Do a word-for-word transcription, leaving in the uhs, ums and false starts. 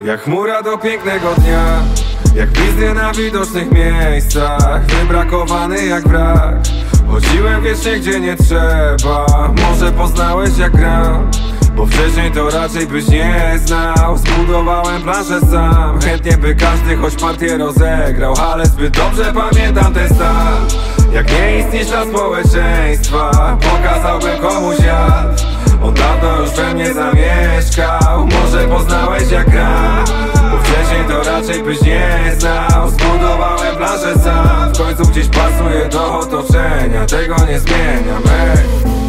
Jak chmura do pięknego dnia, jak wizję na widocznych miejscach, wybrakowany jak wrak. Chodziłem wiecznie gdzie nie trzeba. Może poznałeś jak gram, bo wcześniej to raczej byś nie znał. Zbudowałem planszę sam, chętnie by każdy choć partię rozegrał, ale zbyt dobrze pamiętam ten stan. Jak nie istnieć dla społeczeństwa, pokazałbym komuś jad. On dawno już we mnie zamieszkał. Może poznałeś jak gram, bo wcześniej to raczej byś nie znał. Zbudowałem planszę sam, w końcu gdzieś pasuje do otoczenia. Tego nie zmieniam, ej.